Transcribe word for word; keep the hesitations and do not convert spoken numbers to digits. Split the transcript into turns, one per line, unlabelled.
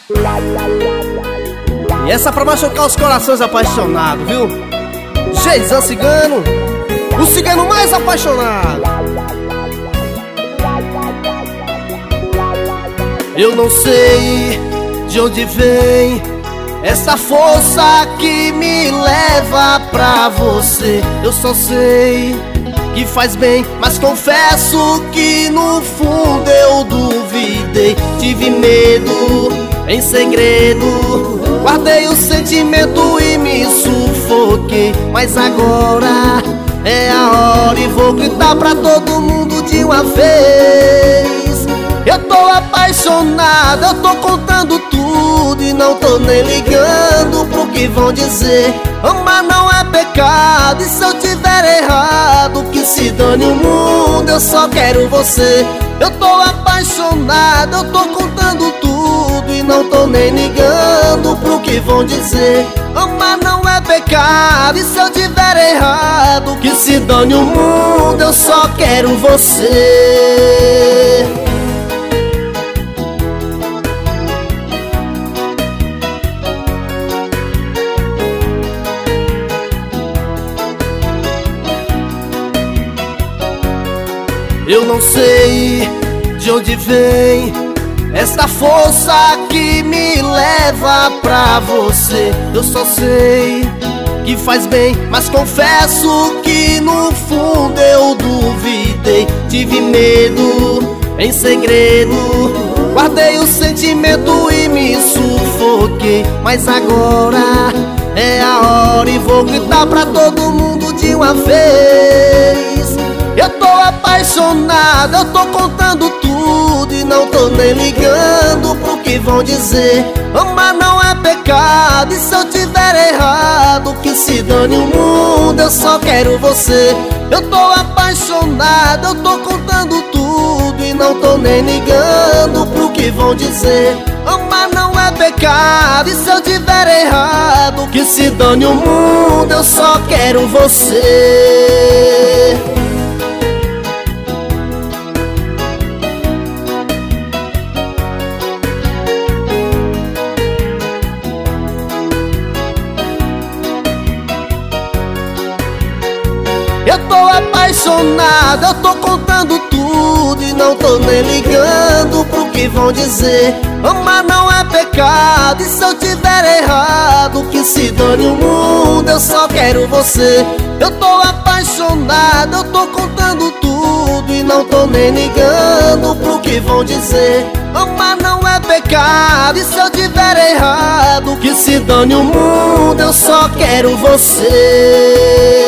E essa pra machucar os corações apaixonados, viu? Geizão Cigano, o cigano mais apaixonado. Eu não sei de onde vem essa força que me leva pra você. Eu só sei que faz bem, mas confesso que no fundo eu duvidei. Tive medo em segredo, guardei o sentimento e me sufoquei. Mas agora é a hora e vou gritar pra todo mundo de uma vez. Eu tô apaixonado, eu tô contando tudo e não tô nem ligando pro que vão dizer. Amar não é pecado, e se eu tiver errado, que se dane o mundo, eu só quero você. Eu tô apaixonado, eu tô contando tudo e não tô nem ligando pro que vão dizer. Amar não é pecado, e se eu tiver errado, que se dane o mundo, eu só quero você. Eu não sei de onde vem esta força que me leva pra você. Eu só sei que faz bem, mas confesso que no fundo eu duvidei. Tive medo em segredo, guardei o sentimento e me sufoquei. Mas agora é a hora e vou gritar pra todo mundo de uma vez. Eu tô apaixonado, eu tô contando tudo e não tô nem ligando pro que vão dizer. Amar não é pecado, e se eu tiver errado, que se dane o mundo, eu só quero você. Eu tô apaixonado, eu tô contando tudo e não tô nem ligando pro que vão dizer. Amar não é pecado, e se eu tiver errado, que se dane o mundo, eu só quero você. Eu tô apaixonado, eu tô contando tudo e não tô nem ligando pro que vão dizer. Amar não é pecado, e se eu tiver errado, que se dane o mundo, eu só quero você. Eu tô apaixonado, eu tô contando tudo e não tô nem ligando pro que vão dizer. Amar não é pecado, e se eu tiver errado, que se dane o mundo, eu só quero você.